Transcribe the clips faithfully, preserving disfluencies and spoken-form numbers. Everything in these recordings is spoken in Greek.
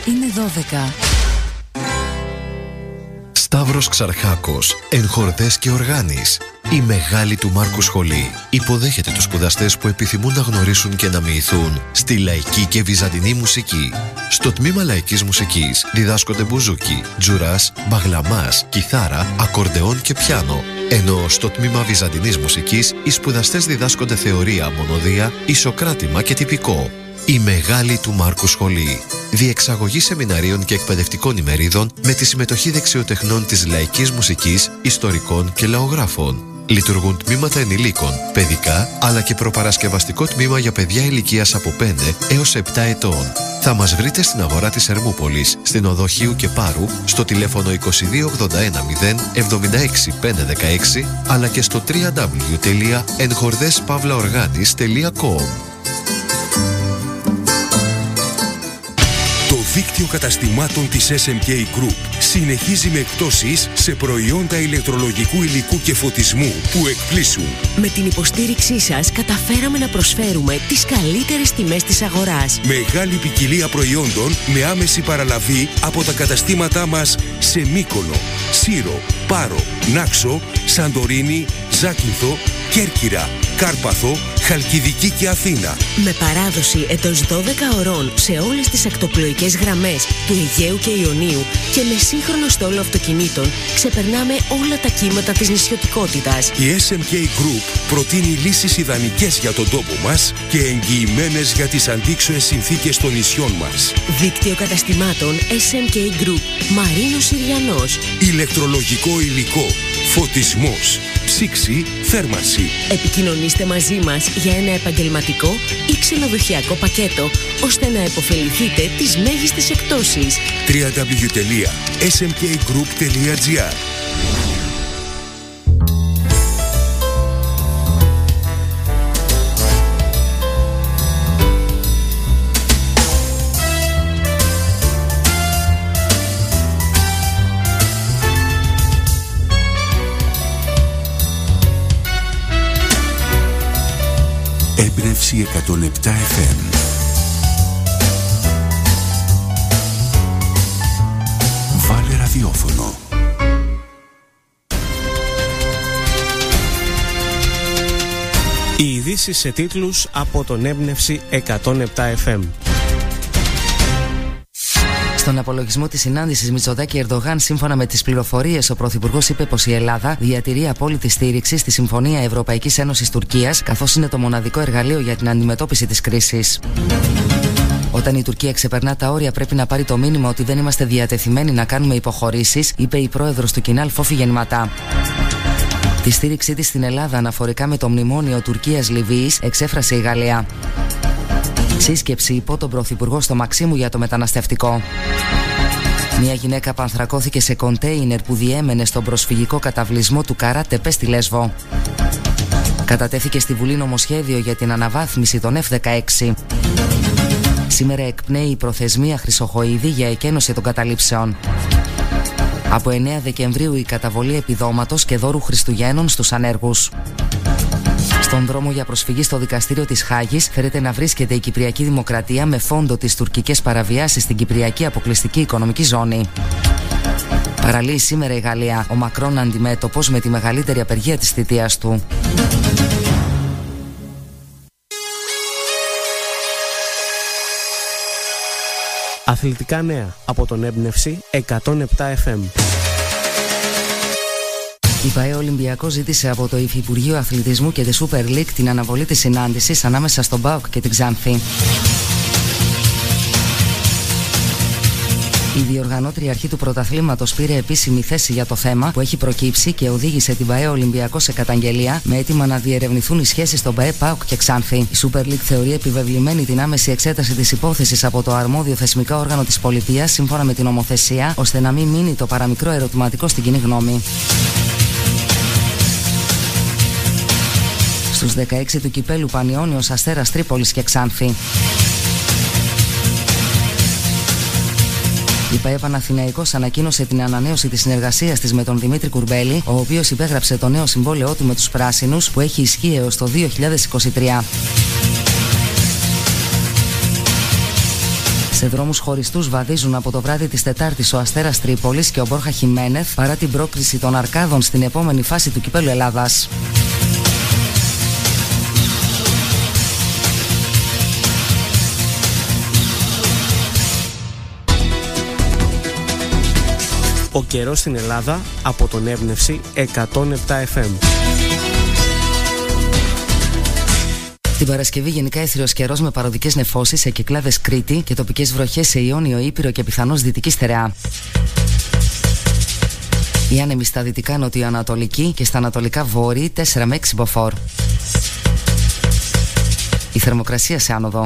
είναι δώδεκα. Σταύρος Ξαρχάκος, Ενχορδές και Οργάνης. Η μεγάλη του Μάρκου σχολή υποδέχεται τους σπουδαστές που επιθυμούν να γνωρίσουν και να μοιηθούν στη λαϊκή και βυζαντινή μουσική. Στο τμήμα λαϊκής μουσικής διδάσκονται μπουζούκι, τζουράς, μπαγλαμάς, κιθάρα, ακορντεόν και πιάνο. Ενώ στο τμήμα βυζαντινής μουσικής οι σπουδαστές διδάσκονται θεωρία, μονοδία, ισοκράτημα και τυπικό. Η μεγάλη του Μάρκου σχολή. Διεξαγωγή σεμιναρίων και εκπαιδευτικών ημερίδων με τη συμμετοχή δεξιοτεχνών της λαϊκής μουσικής, ιστορικών και λαογράφων. Λειτουργούν τμήματα ενηλίκων, παιδικά, αλλά και προπαρασκευαστικό τμήμα για παιδιά ηλικίας από πέντε έως επτά ετών. Θα μας βρείτε στην αγορά της Ερμούπολης, στην οδό Χίου και Πάρου, στο τηλέφωνο είκοσι δύο ογδόντα ένα μηδέν εβδομήντα έξι πεντακόσια δεκαέξι, αλλά και στο double-u double-u double-u τελεία ενχορδές παύλα οργάνης τελεία κομ. Το δίκτυο καταστημάτων της ες εμ κέι Group συνεχίζει με εκπτώσεις σε προϊόντα ηλεκτρολογικού υλικού και φωτισμού που εκπλήσουν. Με την υποστήριξή σας καταφέραμε να προσφέρουμε τις καλύτερες τιμές της αγοράς. Μεγάλη ποικιλία προϊόντων με άμεση παραλαβή από τα καταστήματά μας σε Μύκονο, Σύρο, Πάρο, Νάξο, Σαντορίνη, Ζάκυνθο, Κέρκυρα, Κάρπαθο, Χαλκιδική και Αθήνα. Με παράδοση εντός δώδεκα ωρών σε όλες τις ακτοπλοϊκές γραμμές του Αιγαίου και Ιωνίου και με σύγχρονο στόλο αυτοκινήτων ξεπερνάμε όλα τα κύματα της νησιωτικότητας. Η ες εμ κέι Group προτείνει λύσεις ιδανικές για τον τόπο μας και εγγυημένες για τις αντίξωες συνθήκες των νησιών μας. Δίκτυο καταστημάτων ες εμ κέι Group, Μαρίνος Συριανός. Ηλεκτρολογικό υλικό, φωτισμός, ψήξη, θέρμανση. Επικοινωνήστε μαζί μας για ένα επαγγελματικό ή ξενοδοχειακό πακέτο, ώστε να επωφεληθείτε τις μέγιστες εκπτώσεις. double-u double-u double-u τελεία ες εμ κέι γκρουπ τελεία τζι άρ. Έμπνευση εκατόν επτά εφ εμ. Βάλε ραδιόφωνο. Οι ειδήσεις σε τίτλους από τον Έμπνευση εκατόν επτά εφ εμ. Στον απολογισμό της συνάντησης Μητσοτάκη-Ερντογάν, σύμφωνα με τις πληροφορίες, ο Πρωθυπουργός είπε πως η Ελλάδα διατηρεί απόλυτη στήριξη στη Συμφωνία Ευρωπαϊκής Ένωσης Τουρκίας, καθώς είναι το μοναδικό εργαλείο για την αντιμετώπιση της κρίσης. Όταν η Τουρκία ξεπερνά τα όρια, πρέπει να πάρει το μήνυμα ότι δεν είμαστε διατεθειμένοι να κάνουμε υποχωρήσεις, είπε η πρόεδρος του Κινάλ, Φόφη Γεννηματά. Τη στήριξή της στην Ελλάδα αναφορικά με το μνημόνιο Τουρκίας-Λιβύης εξέφρασε η Γαλλία. Σύσκεψη υπό τον Πρωθυπουργό στο Μαξίμου για το μεταναστευτικό. Μια γυναίκα πανθρακώθηκε σε κοντέινερ που διέμενε στον προσφυγικό καταβλισμό του Καράτεπε στη Λέσβο. Κατατέθηκε στη Βουλή νομοσχέδιο για την αναβάθμιση των εφ δεκαέξι. Σήμερα εκπνέει η προθεσμία Χρυσοχοΐδη για εκένωση των καταλήψεων. Από εννέα Δεκεμβρίου η καταβολή επιδόματος και δώρου Χριστουγέννων στους ανέργους. Στον δρόμο για προσφυγή στο δικαστήριο της Χάγης φέρεται να βρίσκεται η Κυπριακή Δημοκρατία με φόντο τις τουρκικές παραβιάσεις στην Κυπριακή Αποκλειστική Οικονομική Ζώνη. Παραλύει σήμερα η Γαλλία, ο Μακρόν αντιμέτωπος με τη μεγαλύτερη απεργία της θητείας του. Αθλητικά νέα από τον Έμπνευση εκατόν επτά εφ εμ. Η ΠΑΕ Ολυμπιακός ζήτησε από το Υφυπουργείο Αθλητισμού και τη Super League την αναβολή της συνάντησης ανάμεσα στον ΠΑΟΚ και την Ξάνθη. Η διοργανώτρια αρχή του πρωταθλήματος πήρε επίσημη θέση για το θέμα που έχει προκύψει και οδήγησε την ΠΑΕ Ολυμπιακό σε καταγγελία με αίτημα να διερευνηθούν οι σχέσεις των ΠΑΕ, ΠΑΟΚ και Ξάνθη. Η Super League θεωρεί επιβεβλημένη την άμεση εξέταση της υπόθεσης από το αρμόδιο θεσμικό όργανο της πολιτείας σύμφωνα με την νομοθεσία, ώστε να μην μείνει το παραμικρό ερωτηματικό στην κοινή γνώμη. Στους δεκαέξι του κυπέλου Πανιώνιος, Αστέρας Τρίπολης και Ξάνθη. Η ΠΑΕ Παναθηναϊκός ανακοίνωσε την ανανέωση της συνεργασίας της με τον Δημήτρη Κουρμπέλη, ο οποίος υπέγραψε το νέο συμβόλαιό του με τους Πράσινους που έχει ισχύ έως το δύο χιλιάδες είκοσι τρία. Σε δρόμους χωριστούς βαδίζουν από το βράδυ της Τετάρτης ο Αστέρας Τρίπολης και ο Μπόρχα Χιμένεθ παρά την πρόκριση των Αρκάδων στην επόμενη φάση του Κυπέλλου Ελλάδας. Ο καιρός στην Ελλάδα από τον Έμπνευση εκατόν επτά εφ εμ. Την Παρασκευή γενικά έθριος καιρός με παροδικές νεφώσεις σε Κυκλάδες Κρήτη και τοπικές βροχές σε Ιόνιο, Ήπειρο και πιθανώς Δυτική Στερεά. Οι άνεμοι στα δυτικά νοτιοανατολική και στα ανατολικά βόρειοι τέσσερα με έξι μποφόρ. Η θερμοκρασία σε άνοδο.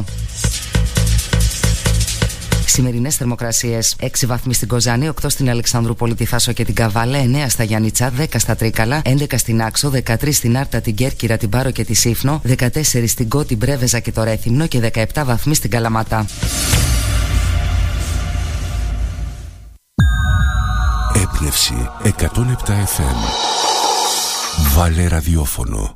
Σημερινές θερμοκρασίες: έξι βαθμοί στην Κοζάνη, οκτώ στην Αλεξανδρούπολη, τη Θάσο και την Καβάλα, εννέα στα Γιάννητσά, δέκα στα Τρίκαλα, έντεκα στην Άξο, δεκατρία στην Άρτα, την Κέρκυρα, την Πάρο και τη Σύφνο, δεκατέσσερα στην Κώ, την Πρέβεζα και το Ρέθυμνο και δεκαεπτά βαθμοί στην Καλαμάτα. Έμπνευση εκατόν επτά εφ εμ. Βάλε ραδιόφωνο.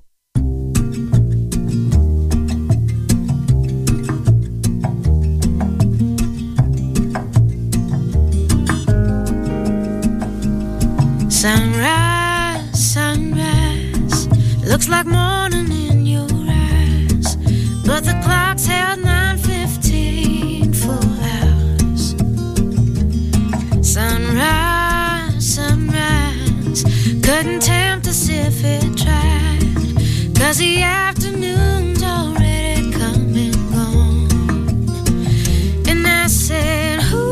Sunrise, sunrise, looks like morning in your eyes, but the clock's held nine fifteen for hours. Sunrise, sunrise, couldn't tempt us if it tried, 'cause the afternoon's already come and gone. And I said, who?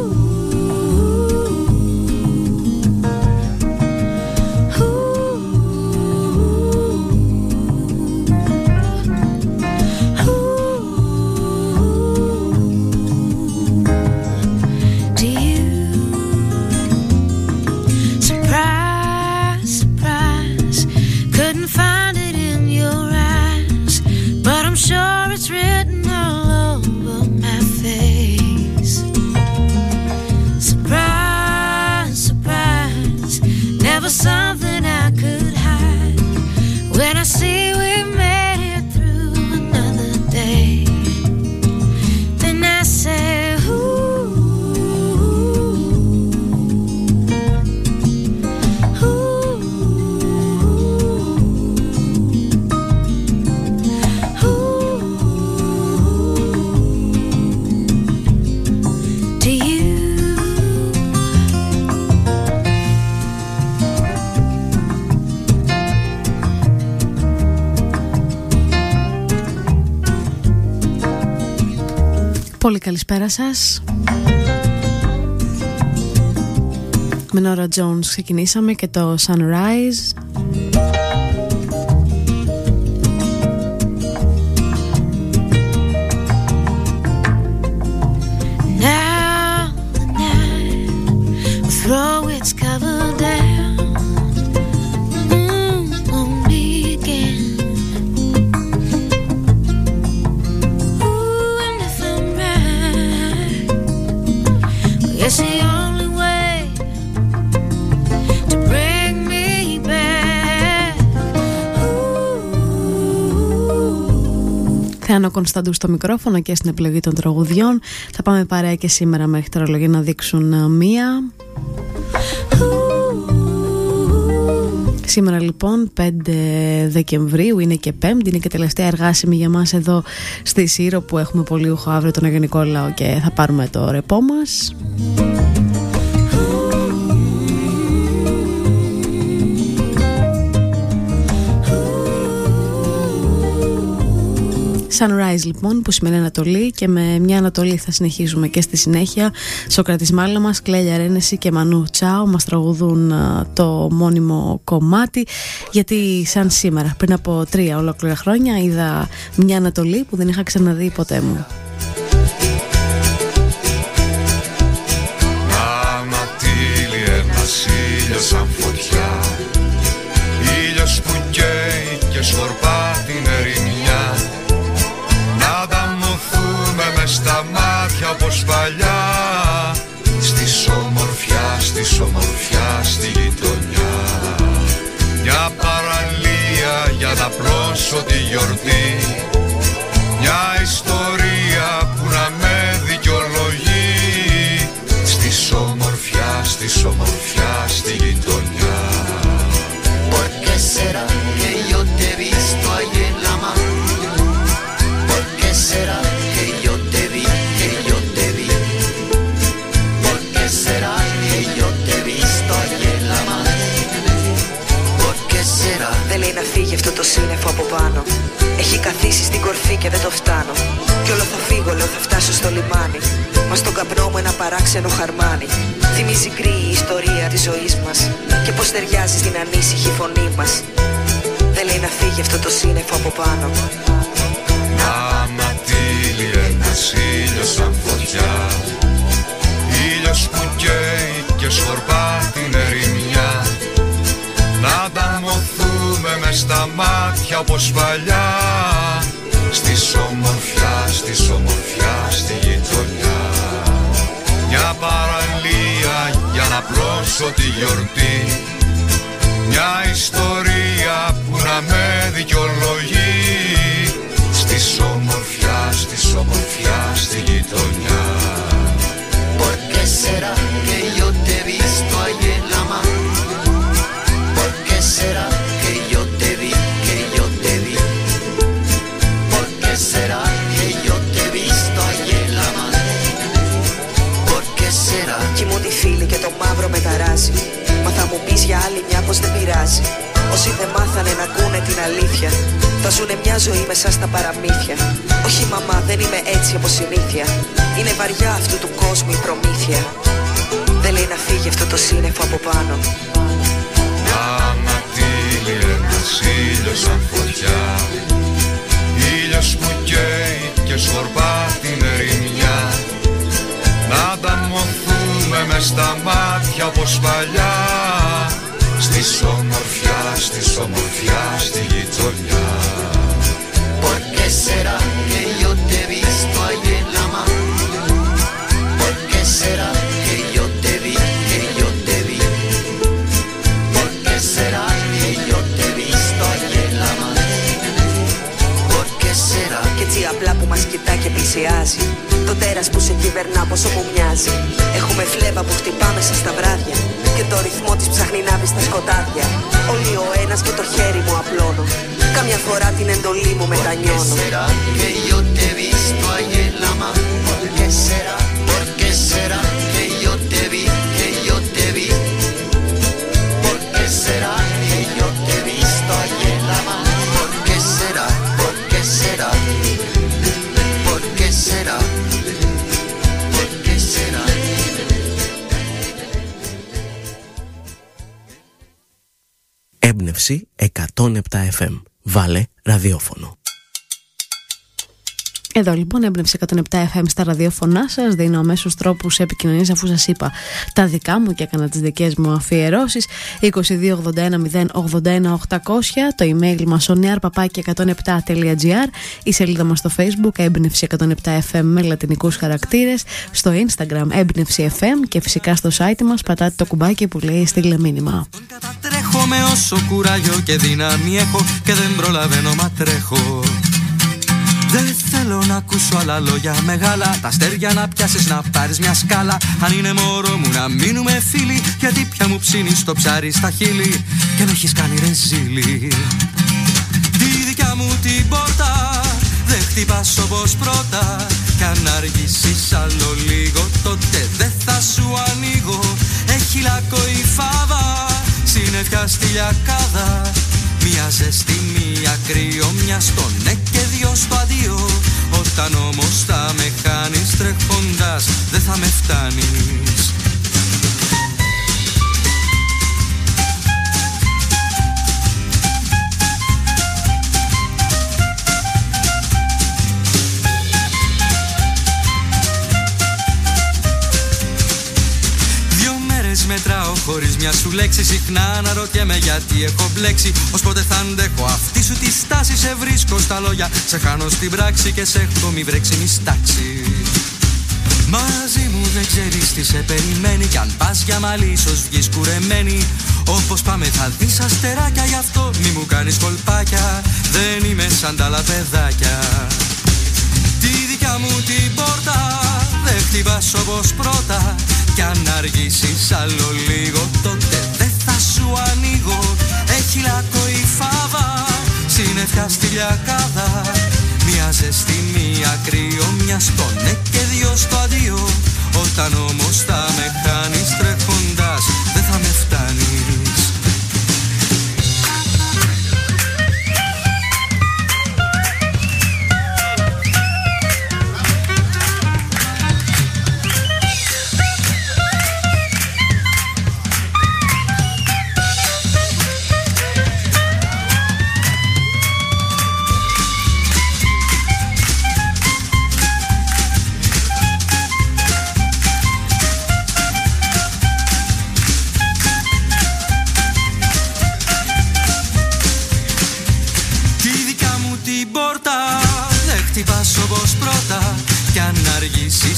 Sure it's written all over my face. Surprise, surprise, never something I could hide. When I see we made it through another day, then I say, πολύ καλησπέρα σας. Με Νόρα Jones ξεκινήσαμε και το Sunrise. Now the night will throw its cover down. Mm, won't be again. It's the only way to bring me back. Θεάνο Κωνσταντού στο μικρόφωνο και στην επιλογή των τραγουδιών. Θα πάμε παρέα και σήμερα μέχρι τα ρολογία να δείξουν μία. Σήμερα λοιπόν πέντε Δεκεμβρίου, είναι και Πέμπτη, είναι και τελευταία εργάσιμη για μας εδώ στη Σύρο, που έχουμε πολύουχο αύριο τον Αγιο Νικόλαο και θα πάρουμε το ρεπό μας. Sunrise λοιπόν, που σημαίνει Ανατολή, και με μια Ανατολή θα συνεχίζουμε και στη συνέχεια. Σοκράτης Μάλωμας, Κλέλια Ρένεση και Μανού Τσάο μας τραγουδούν α, το μόνιμο κομμάτι, γιατί σαν σήμερα πριν από τρία ολόκληρα χρόνια είδα μια Ανατολή που δεν είχα ξαναδεί ποτέ μου. Ανατύλει ένας ήλιος σαν φωτιά, ήλιος που καίει και σκορπά την ερημιά. Στα μάτια όπως παλιά, στη ομορφιά, στη ομορφιά, στη γειτονιά. Μια παραλία για να πλώσω τη γιορτή, μια ιστορία που να με δικαιολογεί. σύννεφο από πάνω. Έχει καθίσει στην κορφή και δεν το φτάνω. Κι όλο θα φύγω, λέω θα φτάσω στο λιμάνι. Μα στον καπνό μου ένα παράξενο χαρμάνι. Θυμίζει γκρι η ιστορία της ζωής μας. Και πως ταιριάζει στην ανήσυχη φωνή μας. Δεν λέει να φύγει αυτό το σύννεφο από πάνω. Άμα τύλει ένας ήλιος σαν φωτιά, ήλιος που καίει και σκορπά την ερημιά. Να ανταμωθούμε μες στα μάτια όπως παλιά. Στη ομορφιά, στη ομορφιά, στη γειτονιά. Μια παραλία για να πλώσω τη γιορτή. Μια ιστορία που να με δικαιολογεί. Στη ομορφιά, στη ομορφιά, στη γειτονιά. ¿Por qué será que yo te he visto ahí en la mano? ¿Por qué será que yo te vi, que yo te vi? ¿Por qué será que yo te he visto ahí en la mano? ¿Por qué será? Κοιμούν τη φίλη και το μαύρο με ταράζει. Μα θα μου πεις για άλλη μια πως δεν πειράζει. Όσοι δεν μάθανε να ακούνε την αλήθεια, θα ζουνε μια ζωή μέσα στα παραμύθια. Όχι μαμά, δεν είμαι έτσι από συνήθεια. Είναι βαριά αυτού του κόσμου η προμήθεια. Δεν λέει να φύγει αυτό το σύννεφο από πάνω. Άμα τύλει ένας ήλιος σαν φωτιά, ήλιος που καίει και σκορπά την ερημιά. Να ανταμωθούμε μες στα μάτια όπως παλιά. Στη ομορφιά, στη ομορφιά, στη γειτονιά. ¿Por qué será que yo te he visto ahí en la mano? ¿Por qué será que yo te vi, que yo te vi? ¿Por qué será que yo te he visto ahí en la mano? ¿Por qué será? Κι έτσι απλά που μας κοιτά και πλησιάζει. Το τέρας που σε κυβερνά πόσο μου μοιάζει. Έχουμε φλέβα που χτυπά μέσα στα βράδια. Και το ρυθμό της ψάχνει να βρει στα σκοτάδια. Όλοι ο ένας και το χέρι μου απλώνω. Κάμια φορά την εντολή μου μετανιώνω. ¿Por qué será que yo te he visto ahí en la mano? ¿Por qué será? ¿Por qué será que yo te vi, que yo te vi? ¿Por qué será que yo te he visto ahí en la mano? ¿Por qué será? ¿Por qué será? ¿Por qué será? ¿Por qué será? Έμπνευση εκατόν επτά εφ εμ. Βάλε ραδιόφωνο. Εδώ λοιπόν έμπνευση εκατόν επτά εφ εμ στα ραδιόφωνά σας. Δίνω αμέσως τρόπους επικοινωνίας, αφού σας είπα τα δικά μου και έκανα τις δικές μου αφιερώσεις. είκοσι δύο ογδόντα ένα μηδέν ογδόντα ένα οκτακόσια, το email μας oniar παπάκι εκατόν επτά τελεία τζι άρ, η σελίδα μας στο Facebook έμπνευση εκατόν επτά εφ εμ με λατινικούς χαρακτήρες, στο Instagram έμπνευση εφ εμ και φυσικά στο site μας πατάτε το κουμπάκι που λέει στείλε μήνυμα. Με όσο κουράγιο και δύναμη έχω και δεν προλαβαίνω μα τρέχω. Δεν θέλω να ακούσω άλλα λόγια μεγάλα. Τα αστέρια να πιάσεις να πάρεις μια σκάλα. Αν είναι μωρό μου να μείνουμε φίλοι, γιατί πια μου ψήνεις το ψάρι στα χείλη και με έχεις κάνει ρεζίλι. Τη δικιά μου την πόρτα δεν χτυπάς όπως πρώτα. Κι αν αργήσεις άλλο λίγο τότε δεν θα σου ανοίγω. Έχει λάκκο η φάβα, συννεφιά στη λιακάδα. Μια ζεστή, μια κρύο, μια στο ναι και δυο στο αντίο. Όταν όμως θα με χάνεις τρέχοντας δεν θα με φτάνεις. Μετράω χωρίς μια σου λέξη. Συχνά αναρωτιέμαι γιατί έχω μπλέξει. Ως πότε θα αντέχω αυτή σου τη στάση. Σε βρίσκω στα λόγια, σε χάνω στην πράξη και σε έχω μη βρέξει στάξη. Μαζί μου δεν ξέρεις τι σε περιμένει. Κι αν πας για μαλλί ίσως βγεις κουρεμένη. Όπως πάμε θα δεις αστεράκια. Γι' αυτό μη μου κάνεις κολπάκια. Δεν είμαι σαν τα άλλα παιδάκια. Τη δικιά μου την πόρτα δεν χτυπάς όπως πρώτα. Κι αν αργήσεις άλλο λίγο τότε δεν θα σου ανοίγω. Έχει λάκκο η φάβα, συννεφιά στη λιακάδα. Μια ζεστή, μια κρύο, μια στο ναι και δυο στο αντίο. Όταν όμως θα με χάνεις τρέχοντας δεν θα με φτάνεις.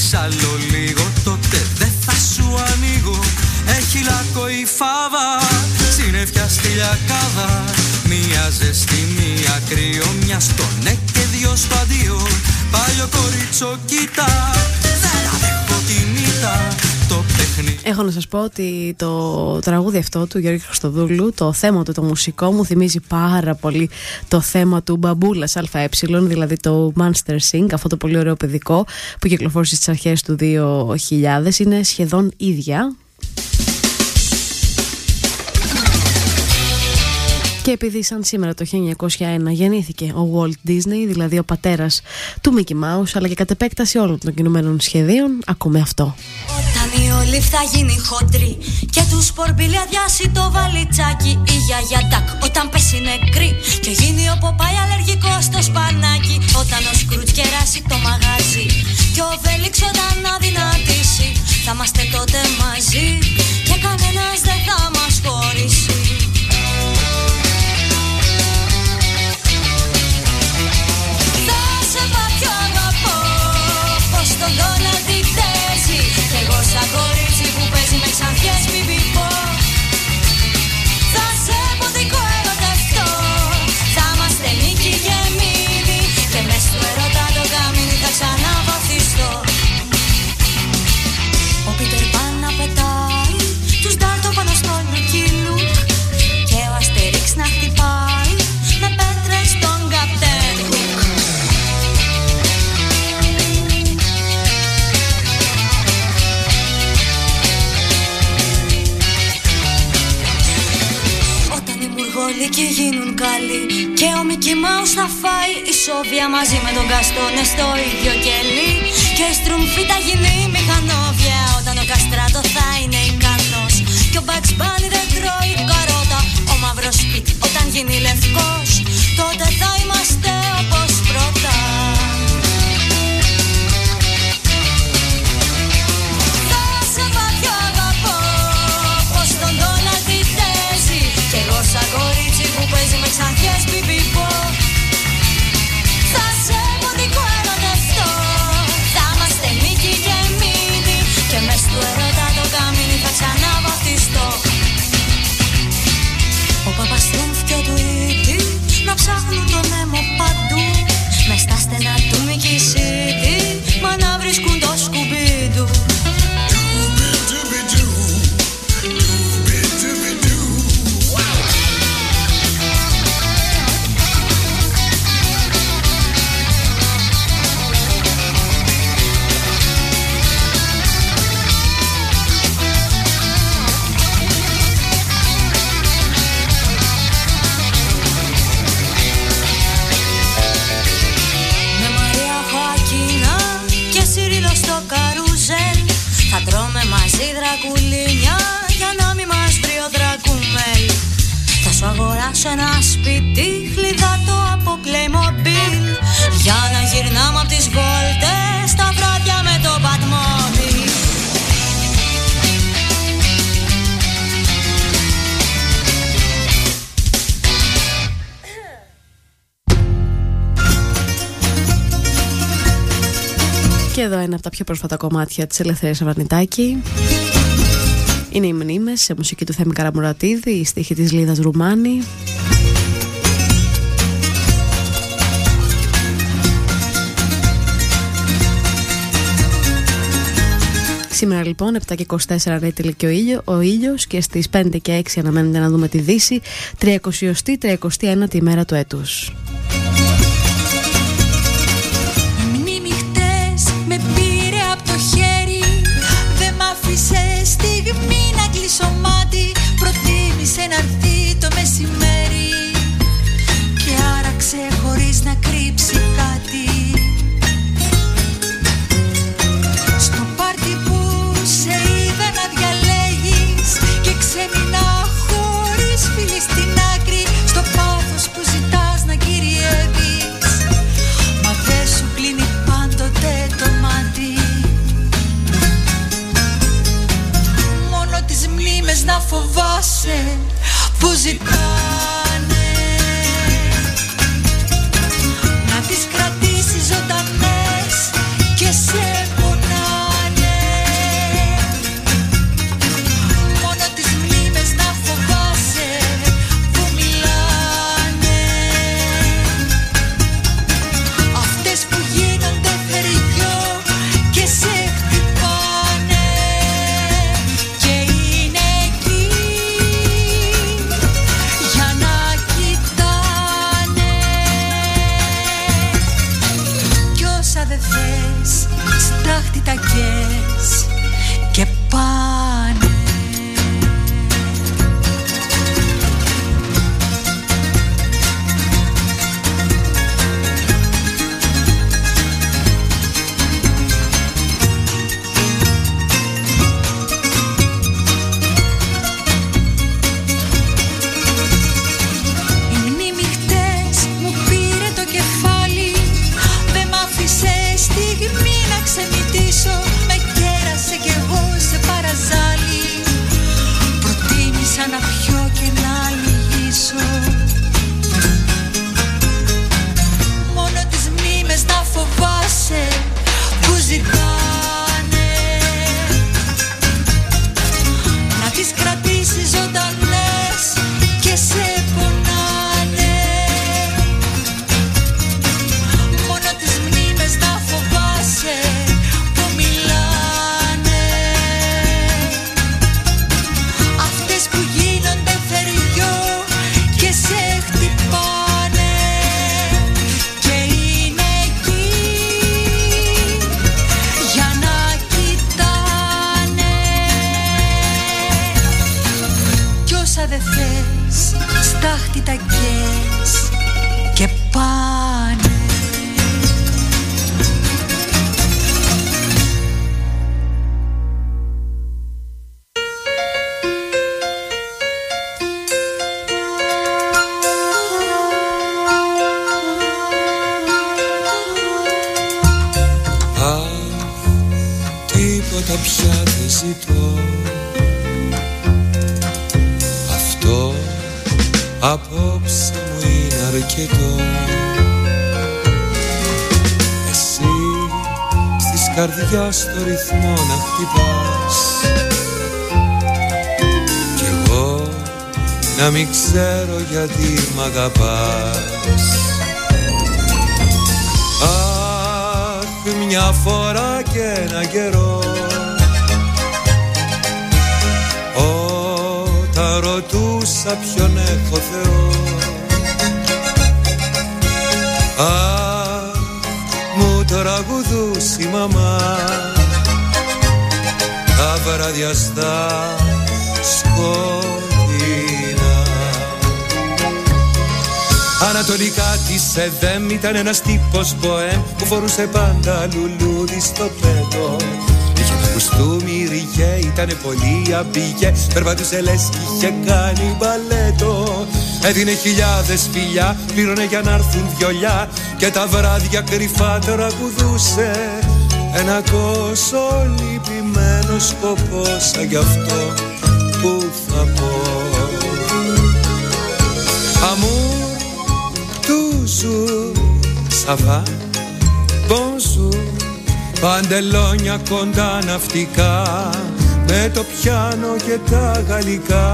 θέλεις άλλο λίγο, τότε δεν θα σου ανοίγω. Έχει λάκκο η φάβα, συννεφιά στη λιακάδα. Μία ζεστή, μία κρύο, μια στο ναι και δυο στο αντίο. Παλιό κορίτσο κοίτα, δεν αδέχω τη μύτα. Έχω να σας πω ότι το τραγούδι αυτό του Γιώργη Χριστοδούλου, το θέμα του, το μουσικό, μου θυμίζει πάρα πολύ το θέμα του Μπαμπούλας ΑΕ, δηλαδή το Monster Sing, αυτό το πολύ ωραίο παιδικό που κυκλοφόρησε στις αρχές του δύο χιλιάδες. Είναι σχεδόν ίδια. Και επειδή σαν σήμερα το χίλια εννιακόσια ένα γεννήθηκε ο Walt Disney, δηλαδή ο πατέρας του Mickey Mouse, αλλά και κατ' επέκταση όλων των κινουμένων σχεδίων, ακούμε αυτό. Όταν η Όλιβ θα γίνει χοντρή και του σπορμπίλια αδειάσει το βαλιτσάκι, η γιαγιά Ντακ όταν πέσει νεκρή και γίνει ο Ποπάι αλλεργικός στο σπανάκι. Όταν ο Σκρούτς κεράσει το μαγαζί και ο Βέλιξ όταν αδυνατήσει, θα είμαστε τότε μαζί και κανένας δεν θα μας χωρίσει. Στον Ντόναλντ χτίζει κι εγώ σαν κορίτσι που παίζει με ξανθιές μη μη πω. Θα σε ποντικό ερωτευτώ, θα είμαστε νίκη γεμίνοι και μες του ερώτα το καμίνι θα ξαναβαθιστώ. Ο Πίτερ Παν να πετάει τους Ντάλτον πάνω στο νοκίλου και ο Αστερίξ να χτυπάει με πέτρες στον καπτέν. Όλοι και γίνουν καλοί και ο Μικι Μάους θα φάει η Σόβια μαζί με τον Καστόνε στο ίδιο κελί και η Στρουμφή θα γίνει μηχανόβια όταν ο Καστράτο θα είναι ικανός και ο Μπαξ Μπάνι δεν τρώει καρότα. Ο μαύρος Πιτ όταν γίνει λευκός τότε θα είμαστε όπως πρώτα. Θα σε βαθιά αγαπώ πως τον Ντόναλντ χτίζει κι εγώ σαν κορίτσι που παίζει με ξανθιές πιπιπό. Θα σε ποντικό ερωτευτώ, θα είμαστε νίκη γεμίνοι και μες του ερώτα το καμίνι θα ξαναβαθιστώ. Ο Παπαστρούμφ και ο Τουίτη να ψάχνουν τον έμο παντού μες στα στενά του Μικι Σίτι, μα να βρίσκουν το σκουμπίδου. Θα τρώμε μαζί δρακουλίνια για να μην μας βρει ο δρακούμελ. Θα σου αγοράσω ένα σπίτι χλιδάτο από Playmobil για να γυρνάμε απ' τις βόλτες τα βράδια με το Batmobile. Και εδώ ένα από τα πιο πρόσφατα κομμάτια της Ελευθερίας Αβαρνητάκη. Είναι οι Μνήμες σε μουσική του Θέμη Καραμουρατίδη, η στίχη της Λίδας Ρουμάνη. Σήμερα λοιπόν επτά και είκοσι τέσσερα ανέτειλε και ο, ήλιο, ο ήλιος και στις πέντε και έξι αναμένεται να δούμε τη Δύση, τριακοστή τριακοστή ένατη ημέρα του έτους. Σε στιγμή να κλείσω μάτι, προτίμησε να έρθει το μεσημέρι και άραξε χωρίς να κρύψει κάτι. Στο πάρτι που σε είδα να διαλέγεις και ξέμεινα χωρίς φίλη στην άκρη, στο πάθος που ζητάς να κυριεύεις, μα δεν σου κλείνει πάντοτε το μάτι. Τις μνήμες να φοβάσαι που ζητάνε, να τις κρατήσεις ζωντανές και σε πονάνε. στάχτη τα κες και πάνε. Τίποτα πια δεν ζητώ, αυτό απόψε μου είναι αρκετό. Εσύ στις καρδιάς το ρυθμό να χτυπάς κι εγώ να μην ξέρω γιατί μ' αγαπάς. Μια φορά και ένα καιρό όταν ρωτούσα ποιον έχω Θεό, αχ, μου τραγουδούσε η μαμά τα βράδια στα σκοτεινά. Ανατολικά της ΕΔΕΜ ήταν ένας τύπος μποέμ που φορούσε πάντα λουλούδι στο πέτο. Είχε ένα κουστούμι ριγέ, ήτανε πολύ αμπίγε, περπατούσε λες κι είχε κάνει μπαλέτο. Έδινε χιλιάδες φιλιά, πλήρωνε για να έρθουν βιολιά και τα βράδια κρυφά τραγουδούσε ένα τόσο λυπημένο σκοπό σαν κι αυτό που θα πω. Amour, toujours, ça va, bonjour. Παντελόνια κοντά ναυτικά με το πιάνο και τα γαλλικά.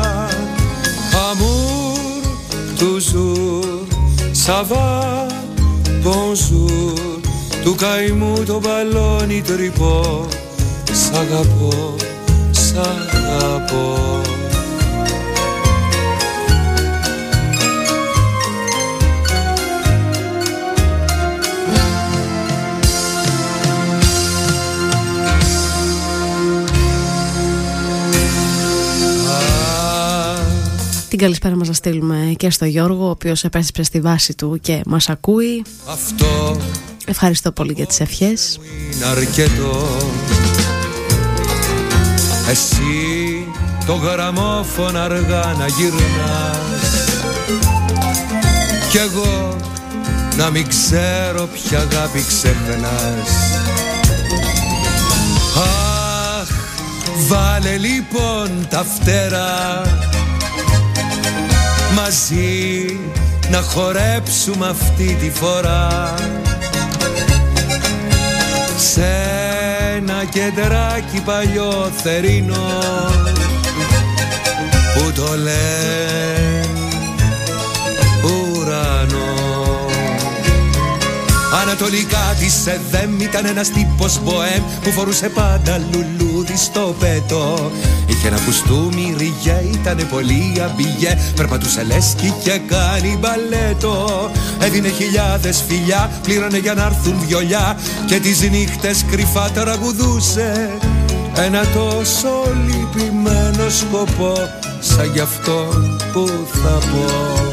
Amour, toujours, ça va, bonjour. Του καημού το μπαλόνι τρυπώ, σ' αγαπώ, σ' αγαπώ. Την καλησπέρα μας να στείλουμε και στο Γιώργο, ο οποίος επέστρεψε στη βάση του και μας ακούει. Αυτό ευχαριστώ πολύ για τις ευχές. Είναι αρκετό. Εσύ το γραμμόφωνο αργά να γυρνάς κι εγώ να μην ξέρω ποια αγάπη ξεχνάς. Αχ, βάλε λοιπόν τα φτερά μαζί να χορέψουμε αυτή τη φορά σε ένα κεντράκι παλιό θερινό που το λένε ουρανό. Ανατολικά της ΕΔΕΜ ήταν ένας τύπος μποέμ που φορούσε πάντα λουλούδι στο πέτο. Είχε ένα κουστούμι ριγέ, ήτανε πολύ αμπιγέ, περπατούσε λες κι είχε κάνει μπαλέτο. Έδινε χιλιάδες φιλιά, πλήρωνε για να έρθουν βιολιά και τις νύχτες κρυφά τραγουδούσε ένα τόσο λυπημένο σκοπό σαν γι' αυτό που θα πω.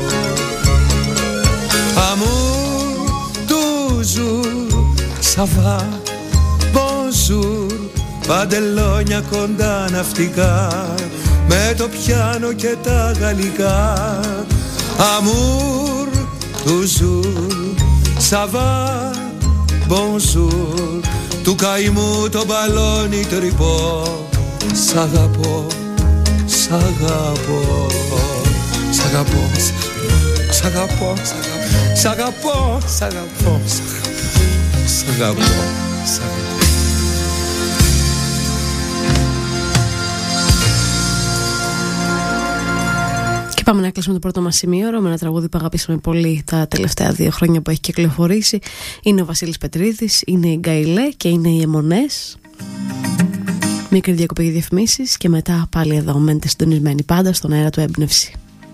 Amour, toujours, ça va, bonjour. Παντελόνια κοντά ναυτικά με το πιάνο και τα γαλλικά. Amour, toujours, ça va, bonjour. Του καημού το μπαλόνι τρυπώ, σ' αγαπώ, σ' αγαπώ, σ' αγαπώ, σ' αγαπώ, σ' αγαπώ, σ' αγαπώ, σ' αγαπώ, σ' αγαπώ. Πάμε να κλείσουμε το πρώτο μας σημείο με ένα τραγούδι που αγαπήσαμε πολύ τα τελευταία δύο χρόνια που έχει κυκλοφορήσει. Είναι ο Βασίλης Πετρίδης, είναι η Γκαηλέ και είναι οι Αιμονές. Μικρή διακοπή για διαφημίσεις και μετά πάλι εδώ μένετε συντονισμένοι πάντα στον αέρα του Έμπνευση.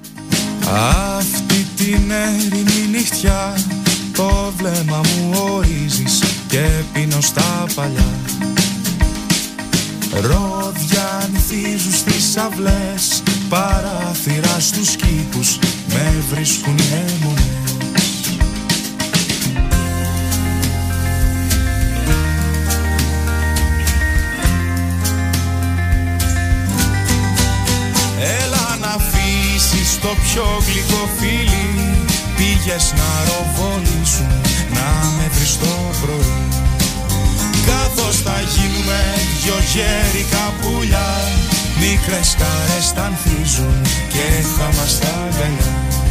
Αυτή την έρημη νυχτιά το βλέμμα μου ορίζεις και πίνω στα παλιά. Ρόδια ανθίζουν στις αυλές, παράθυρα στους κήπους, με βρίσκουν οι αίμονες. Έλα να αφήσεις το πιο γλυκό φίλι, πήγες να ροβολήσουν, να με βρεις το πρωί. Καθώς θα γίνουμε δυο γέρικα πουλιά, μικρές καρές θα ανθίζουν και θα μας τα αγκαλιά.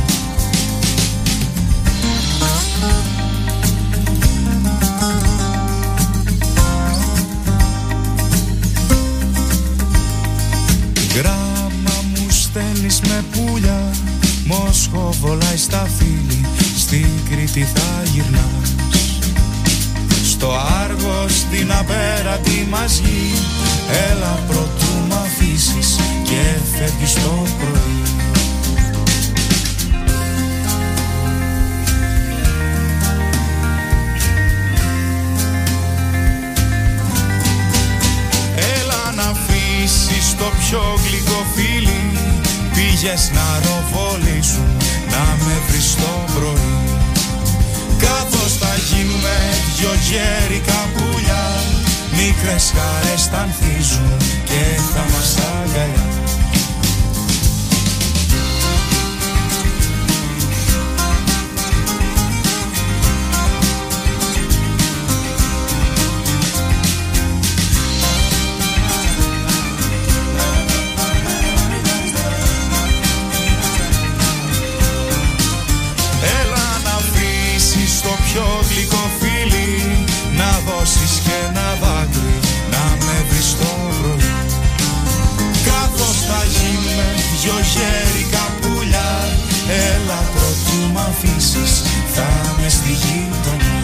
Γράμμα μου στέλνεις με πουλιά, Μόσχο βολάει στα φίλη, στην Κρήτη θα γυρνάς. Στο Άργο, στην απέραντη μας γη, έλα πρωτού μ' αφήσεις και φεύγεις το πρωί. Έλα να αφήσεις το πιο γλυκό φίλι, πήγες να ροβολήσουν, να με βρεις το πρωί. Καθώς θα γίνουμε δυο γέρικα πουλιά, μικρές χαρές θα ανθίζουν και θα μας τα αγκαλιά. Πιο γλυκό φίλι, να δώσεις και ένα δάκρυ, να με βρεις το πρωί. Καθώς θα γίνουμε δυο γέρικα πουλιά, έλα πρωτού μ' αφήσεις, θα με στη γειτονιά.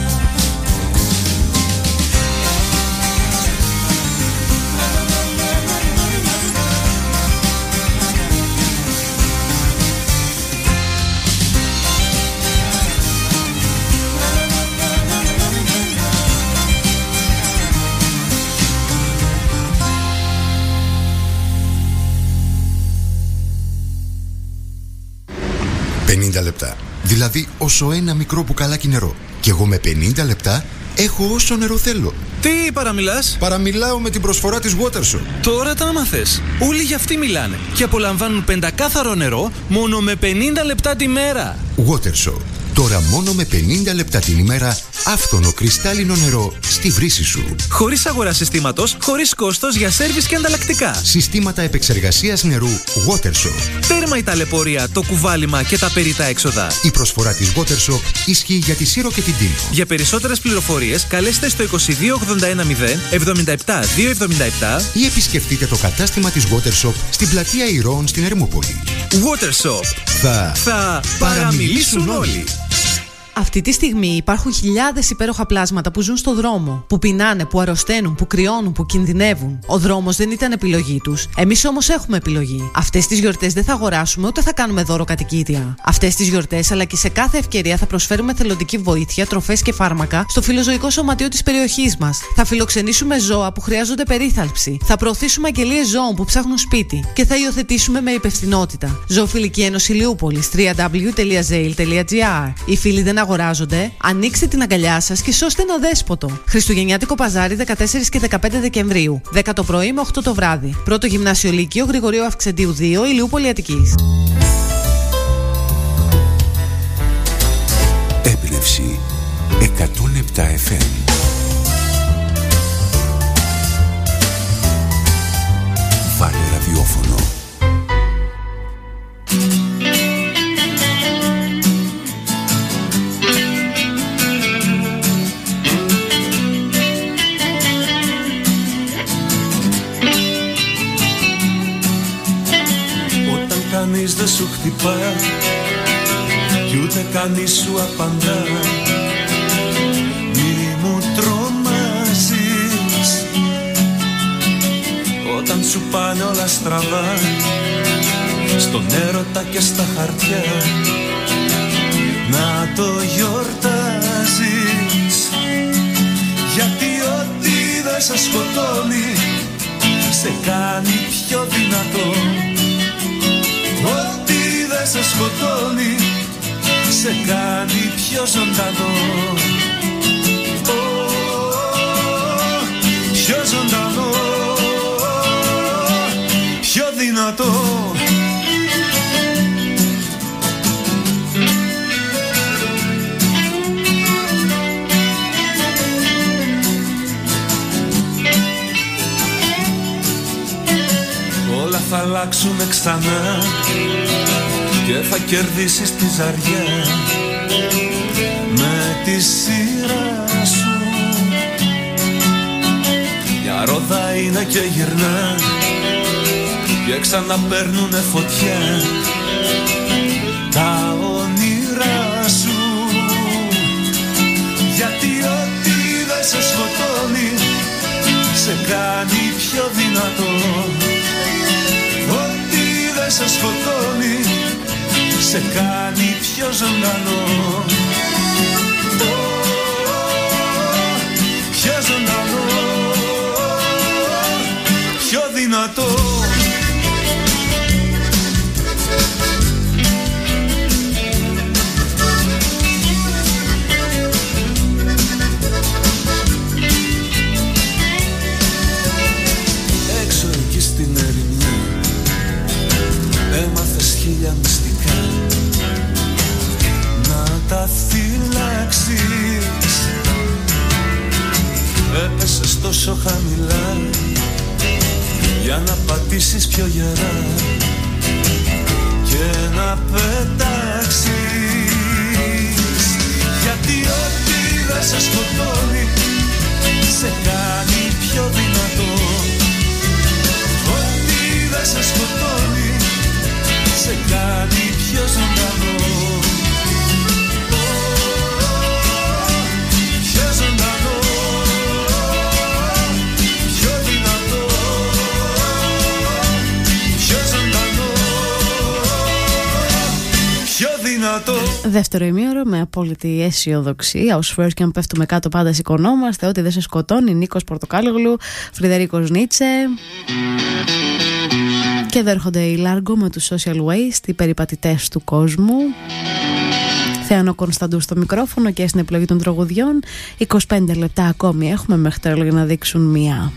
πενήντα λεπτά. Δηλαδή όσο ένα μικρό μπουκαλάκι νερό. Και εγώ με πενήντα λεπτά έχω όσο νερό θέλω. Τι παραμιλάς? Παραμιλάω με την προσφορά της Watershop. Τώρα τα άμαθες. Όλοι για αυτή μιλάνε. Και απολαμβάνουν πεντακάθαρο νερό μόνο με πενήντα λεπτά τη μέρα. Watershop. Τώρα μόνο με πενήντα λεπτά την ημέρα, άφθονο κρυστάλλινο νερό στη βρύση σου. Χωρίς αγορά συστήματος, χωρίς κόστος για σέρβις και ανταλλακτικά. Συστήματα επεξεργασίας νερού Watershop. Τέρμα η ταλαιπωρία, το κουβάλιμα και τα περιτά έξοδα. Η προσφορά της Watershop ισχύει για τη Σύρο και την Τίνο. Για περισσότερες πληροφορίες, καλέστε στο είκοσι δύο ογδόντα ένα μηδέν εβδομήντα επτά διακόσια εβδομήντα επτά ή επισκεφτείτε το κατάστημα της Watershop στην πλατεία Ηρώων στην Ερμούπολη. Watershop. Θα, θα παραμιλήσουν όλοι. Αυτή τη στιγμή υπάρχουν χιλιάδες υπέροχα πλάσματα που ζουν στο δρόμο, που πεινάνε, που αρρωσταίνουν, που κρυώνουν, που κινδυνεύουν. Ο δρόμος δεν ήταν επιλογή τους. Εμείς όμως έχουμε επιλογή. Αυτές τις γιορτές δεν θα αγοράσουμε ούτε θα κάνουμε δώρο κατοικίδια. Αυτές τις γιορτές αλλά και σε κάθε ευκαιρία θα προσφέρουμε θελοντική βοήθεια, τροφές και φάρμακα στο φιλοζωικό σωματείο της περιοχής μας. Θα φιλοξενήσουμε ζώα που χρειάζονται περίθαλψη. Θα προωθήσουμε αγγελίες ζώων που ψάχνουν σπίτι και θα υιοθετήσουμε με υπευθυνότητα. Ζωοφιλική Ένωση Ηλιούπολης double-u double-u double-u τελεία ζέιλ τελεία τζι άρ. Οι φίλοι δεν αγοράζονται, ανοίξτε την αγκαλιά σας και σώστε ένα δέσποτο. Χριστουγεννιάτικο παζάρι δεκατέσσερις και δεκαπέντε Δεκεμβρίου, δέκα το πρωί με οκτώ το βράδυ. Πρώτο Γυμνάσιο Λύκειο Γρηγορίου Αυξεντίου δύο, Ηλιούπολη Αττικής. Έμπνευση εκατόν επτά εφ εμ. Βάλε ραδιόφωνο. Κανείς δεν σου χτυπά κι ούτε κανείς σου απαντά. Μη μου τρομάζεις όταν σου πάνε όλα στραβά, στον έρωτα και στα χαρτιά. Να το γιορτάζεις, γιατί ό,τι δεν σε σκοτώνει σε κάνει πιο δυνατό. Ό,τι δεν σε σκοτώνει σε κάνει πιο ζωντανό, πιο ζωντανό, πιο δυνατό. Όλα θα αλλάξουνε ξανά και θα κερδίσεις τη ζαριά με τη σειρά σου. Μια ρόδα είναι και γυρνά και ξαναπαίρνουνε φωτιά τα όνειρά σου. Γιατί ό,τι δεν σε σκοτώνει σε κάνει πιο δυνατό. Ό,τι δεν σε σκοτώνει σε κάνει πιο ζωντανό. Πιο ζωντανό, πιο δυνατό. Έξω εκεί στην ερημιά έμαθες χίλια μυστικά να τα φυλάξεις. Έπεσες τόσο χαμηλά για να πατήσεις πιο γερά και να πετάξεις. Γιατί ό,τι δεν σε σκοτώνει σε κάνει πιο δυνατό. Ό,τι δεν σε σκοτώνει σε κάνει πιο ζωντανό. Πιο ζωντανό, πιο δυνατό, πιο ζωντανό, πιο δυνατό. Δεύτερο ημίωρο με απόλυτη αισιοδοξία. Ως φορές και αν πέφτουμε κάτω πάντα σηκωνόμαστε. Ό,τι δεν σε σκοτώνει. Νίκος Πορτοκάλογλου, Φρυδερίκος Νίτσε. Και εδώ έρχονται οι Λάργο με τους Social Waste, οι περιπατητές του κόσμου. Θέανο Κωνσταντού στο μικρόφωνο και στην επιλογή των τραγουδιών. είκοσι πέντε λεπτά ακόμη έχουμε μέχρι τώρα για να δείξουν μία.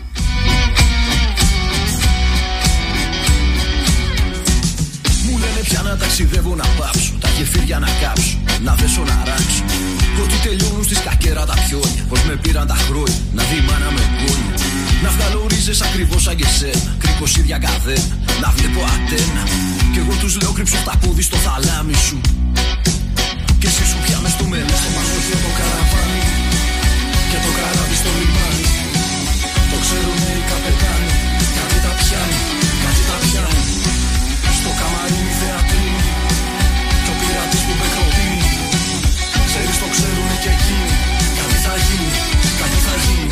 Μου λένε πια να ταξιδεύω να πάψω, τα γεφύρια να κάψω, να δέσω να ράξω. Ότι τελειώνουν στη σκακέρα τα πιόνια, πως με πήραν τα χρόνια, να δει μάνα με γκόνια. Να βγάλω ρίζες ακριβώς σαν και σένα, κρίκος ίδια καδένα, να βλέπω αντένα. Κι εγώ τους λέω κρύψω τα πόδι στο θαλάμι σου. Κι εσύ σου πια μες στο μελάνι. Μαγωθεί το καραβάνι και το καράβι στο λιμάνι. Το ξέρουνε οι καπετάνοι, κάτι τα πιάνει, κάτι τα πιάνει. Στο καμαρίνι θεατρίνι κι ο πειρατής που μπεκροτίνει. Ξέρεις το ξέρουνε και εκείνοι, κάτι θα γίνει, κάτι θα γίνει.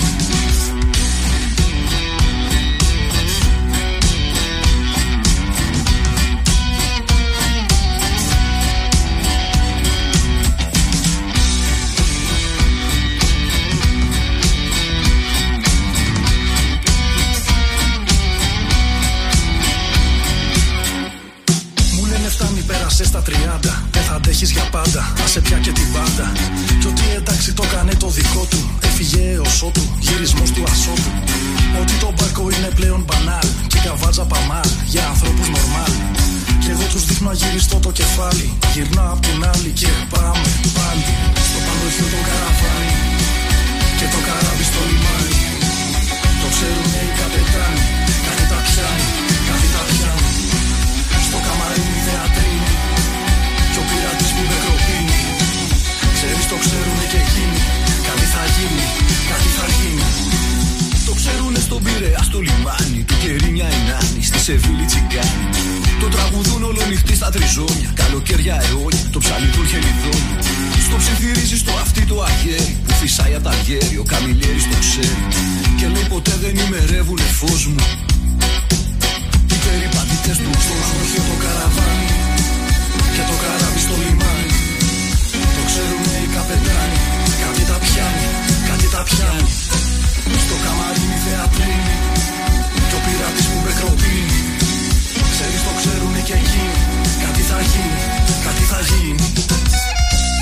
Πέρασε στα τριάντα, δεν θα αντέχεις για πάντα. Άσε πια και την πάντα. Κι ότι εντάξει το κάνε το δικό του. Έφυγε έως ότου, γυρισμός του ασώτου. Ότι το μπάρκο είναι πλέον μπανάλ. Και καβάτζα παμάλ, για ανθρώπους νορμάλ. Κι εγώ τους δείχνω να γυριστώ το κεφάλι. Γυρνάω απ' την άλλη και πάμε πάλι. Στο πανδοχείο το καραβάνι και το καράβι στο λιμάνι. Το ξέρουνε οι καπετάνοι, κάτι τα πιάνει, κάτι τα πιάνει. Στο καμαρίνι θεατρίνι κι ο πειρατής που μπεκροτίνει. Ξέρεις το ξέρουνε και εκείνοι, κάτι θα γίνει, κάτι θα γίνει. Το ξέρουνε στον Πειραιά στο λιμάνι, του Κερίνια η Νάνη, στη Σεβίλη τσιγκάνη. Το τραγουδούν όλο νυχτή στα τριζόνια, καλοκαίρια αιώνια, το ψαλιδούν χελιδόνια. Στο ψιθυρίζει στο αυτί το αγέρι, που φυσάει απ' τα γέρι, ο Καμιλιέρης το ξέρει. Και λέει ποτέ δεν ημερεύουνε φως μου. Οι περιπατητές του κόσμου και το καραβάνι και το καράβι στο λιμάνι. Το ξέρουνε οι καπετάνοι, κάτι τα πιάνει, κάτι τα πιάνει. Στο καμαρίνι θεατρίνι κι ο πειρατής που μπεκροτίνει. Ξέρεις το ξέρουνε και εκείνοι, κάτι θα γίνει, κάτι θα γίνει.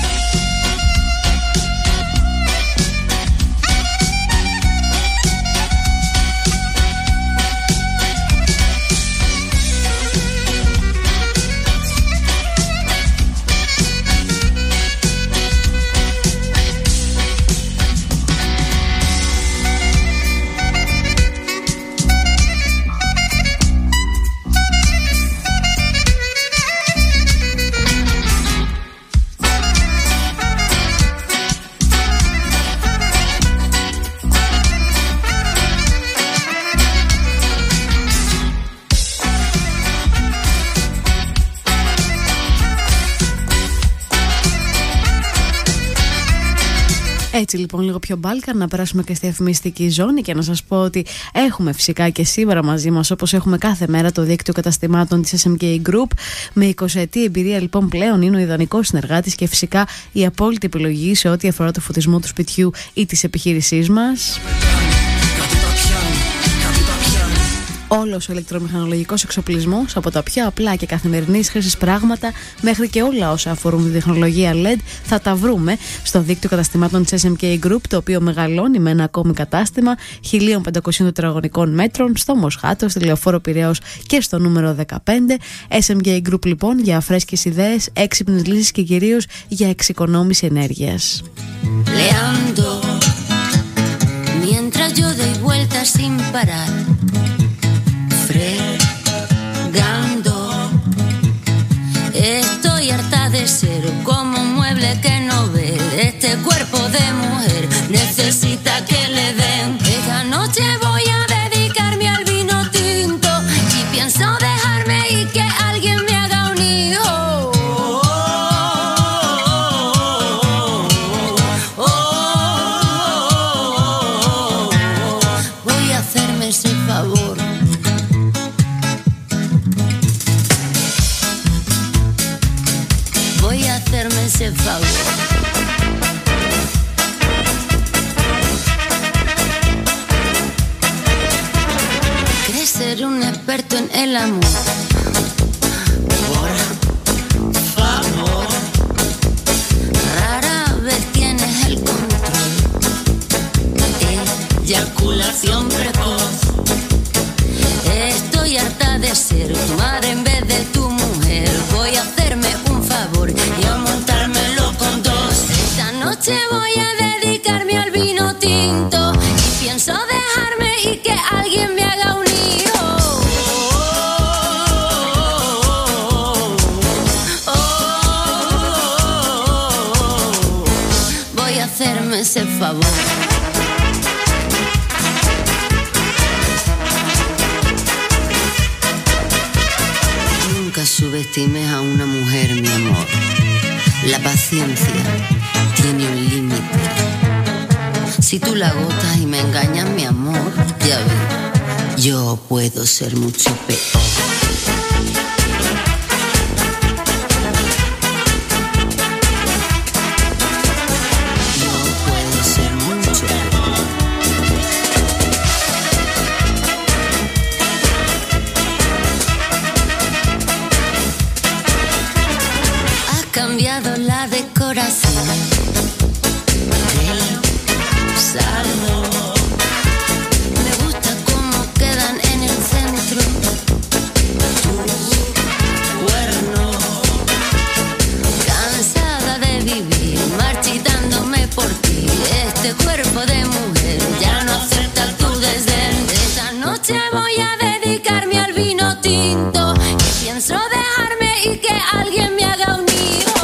Έτσι λοιπόν, λίγο πιο μπάλκα, να περάσουμε και στη διαφημιστική ζώνη και να σας πω ότι έχουμε φυσικά και σήμερα μαζί μας, όπως έχουμε κάθε μέρα, το δίκτυο καταστημάτων της ες εμ κέι Group. Με εικοσιετή εμπειρία λοιπόν πλέον είναι ο ιδανικός συνεργάτης και φυσικά η απόλυτη επιλογή σε ό,τι αφορά το φωτισμό του σπιτιού ή της επιχείρησής μας. Όλος ο ηλεκτρομηχανολογικός εξοπλισμός, από τα πιο απλά και καθημερινής χρήσης πράγματα μέχρι και όλα όσα αφορούν τη τεχνολογία ελ ι ντι, θα τα βρούμε στο δίκτυο καταστημάτων της ες εμ κέι Group, το οποίο μεγαλώνει με ένα ακόμη κατάστημα χίλια πεντακόσια τετραγωνικών μέτρων στο Μοσχάτο, στη Λεωφόρο Πειραιώς και στο νούμερο δεκαπέντε. ες εμ κέι Group λοιπόν, για φρέσκες ιδέες, έξυπνες λύσεις και κυρίως για εξοικονόμηση ενέργειας. Leando, mientras yo doy vueltas sin parar, fregando. Estoy harta de ser como un mueble que no ve. Este cuerpo de mujer necesita que le den. Esta noche voy a dedicarme al vino tinto y pienso dejarme y que alguien me haga un hijo. Voy a hacerme ese favor. Voy a hacerme ese favor. ¿Crees ser un experto en el amor? Por favor. Rara vez tienes el control. Eyaculación precoz. Estoy harta de ser tu madre en vez de tu mujer. Voy a hacerme un favor y a montármelo con dos. Esta noche voy a dedicarme al vino tinto y pienso dejarme y que alguien me haga un hijo. Voy a hacerme ese favor. Nunca subestimes a una mujer, mi amor. La paciencia tiene un límite. Si tú la agotas y me engañas, mi amor, ya ves, yo puedo ser mucho peor. Yo puedo ser mucho peor. Cambiado la decoración del salón. Me gusta cómo quedan en el centro tus cuernos. Cansada de vivir marchitándome por ti. Este cuerpo de mujer ya no acepta tu desdén. Esta noche voy a dedicarme al vino tinto y pienso dejarme y que alguien me haga un hijo.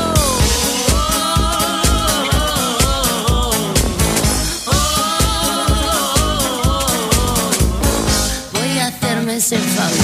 Ese favor.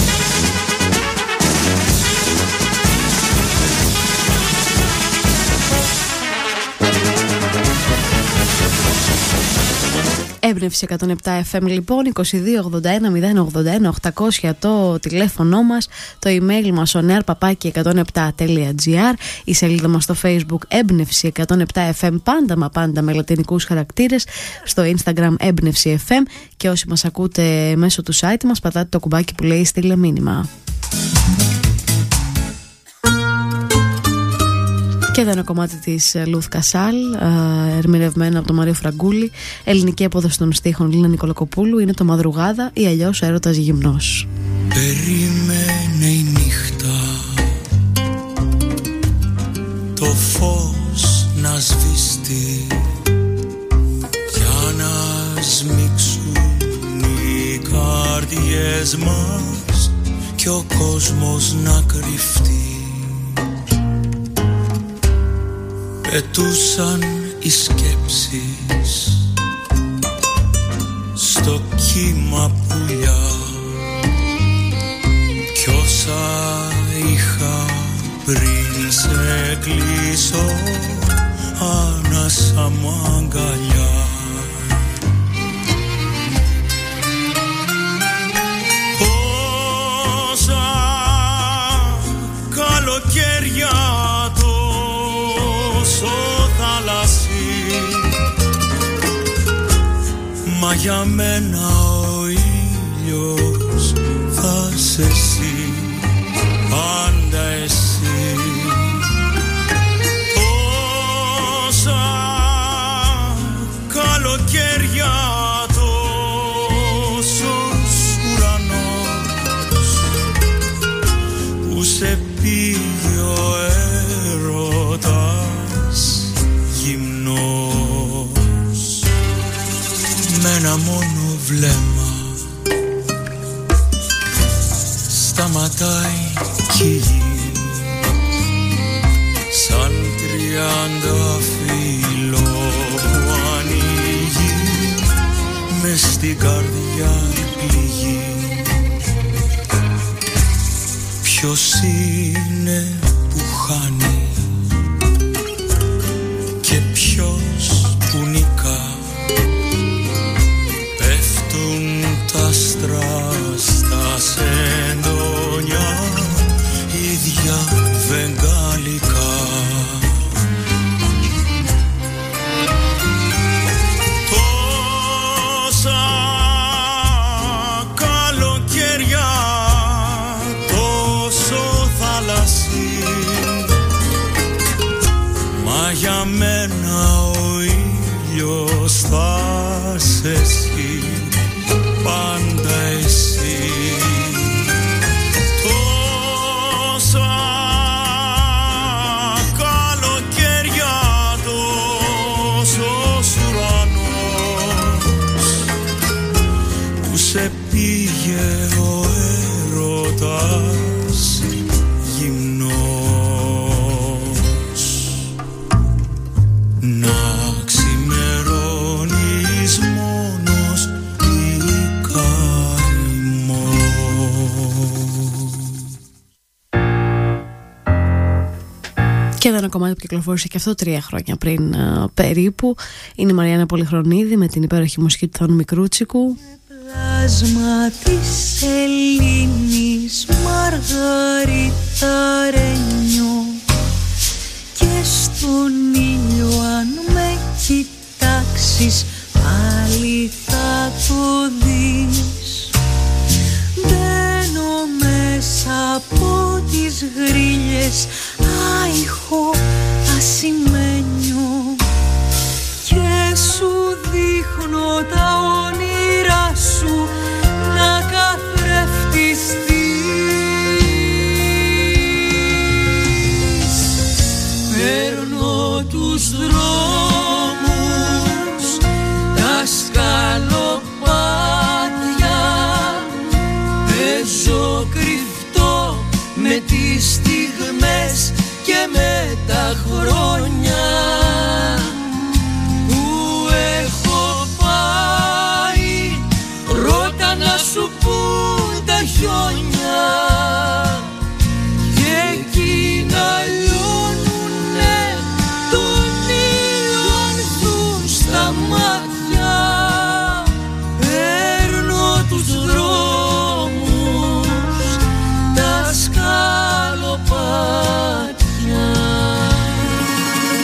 Έμπνευση εκατόν επτά εφ εμ λοιπόν, είκοσι δύο ογδόντα ένα μηδέν ογδόντα ένα οκτακόσια το τηλέφωνο μας, το email μας oneair παπάκι εκατόν επτά τελεία τζι άρ, η σελίδα μας στο Facebook Έμπνευση εκατόν επτά εφ εμ, πάντα μα πάντα με λατινικούς χαρακτήρες, στο Instagram Έμπνευση εφ εμ, και όσοι μας ακούτε μέσω του site μας, πατάτε το κουμπάκι που λέει στείλε μήνυμα. Και εδώ ένα κομμάτι της Λουθ Κασάλ, ερμηνευμένο από τον Μάριο Φραγκούλη, ελληνική απόδοση των στίχων Λίνα Νικολακοπούλου, είναι το Μαδρουγάδα ή αλλιώς Έρωτας Γυμνός. Περίμενε η νύχτα το φως να σβηστεί για να σμίξουν οι καρδιές μας και ο κόσμος να κρυφτεί. Πετούσαν οι σκέψεις στο κύμα πουλιά κι όσα είχα πριν σε κλείσω άνασα μαγκαλιά. Πόσα καλοκαίρια τόσο θάλασσι, μα για μένα ο ήλιος θα είσαι εσύ, πάντα εσύ. Πόσα καλοκαίρια τόσος ουρανός που σε πήγε ο έρωτας γυμνός, με ένα μόνο βλέμμα σταματάει κι η γη, σαν τριάντα φύλλο που ανοίγει μες στην καρδιά πληγή. Ποιος είναι που χάνει και ποιος που νικά, πέφτουν τα άστρα στα σεντόνια ίδια βεγγαλικά. Τόσα καλοκαίρια τόσο θάλασσι, μα για μένα ο ήλιος θα είσαι εσύ, πάντα εσύ. Τόσα καλοκαίρια τόσος ουρανός που σε πήγε ο έρωτας γυμνός. Να ξημερώνεις μόνος ή καημός. Και εδώ ένα κομμάτι που κυκλοφόρησε και αυτό τρία χρόνια πριν α, περίπου. Είναι η Μαριάννα Πολυχρονίδη με την υπέροχη μουσική του Θάνου Μικρούτσικου. Πλάσμα της Ελλήνης Μαργαρίτα Ρένιο, και στον ήλιο αν με κοιτάξεις πάλι θα το δεις. Μπαίνω μέσα από τις γρίλες άϊχο ασημένιο και σου δείχνω τα όνειρά σου να καθρεφτιστείς. Παίρνω τους δρόμους, τα σκαλοπάτια, παίζω κρυφτό με τις στιγμές και με τα χρόνια που έχω πάει. Ρώτα να σου πουν τα χιόνια και εκείνα λιώνουνε, τον ήλιο ανθούν στα μάτια. Παίρνω τους δρόμους, τα σκαλοπάτια.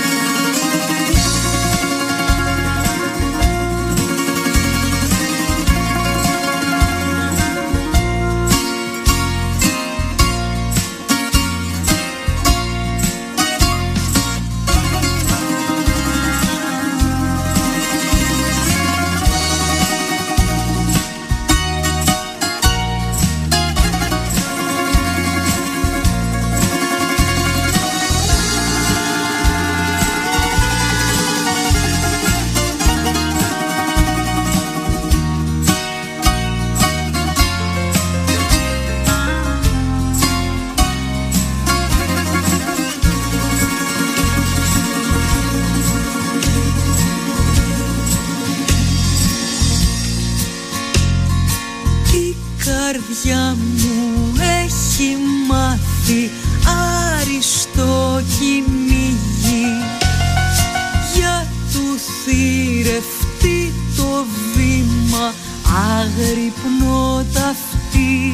αγρυπνό ταυτί.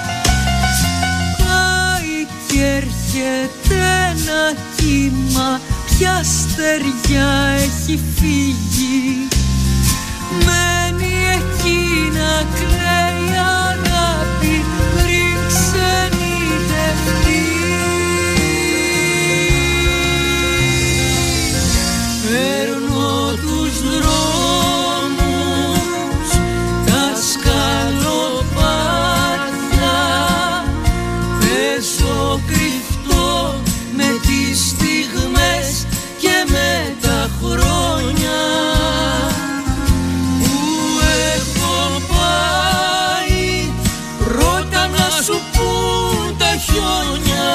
Πάει και έρχεται ένα κύμα, ποια στεριά έχει φύγει. Μένει εκεί να κλαίει αγάπη πριν ξενιτευτεί. Παίρνω τους δρόμους, τα σκαλοπάτια, παίζω κρυφτό με τις στιγμές και με τα χρόνια που έχω πάει. Ρώτα να σου πουν τα χιόνια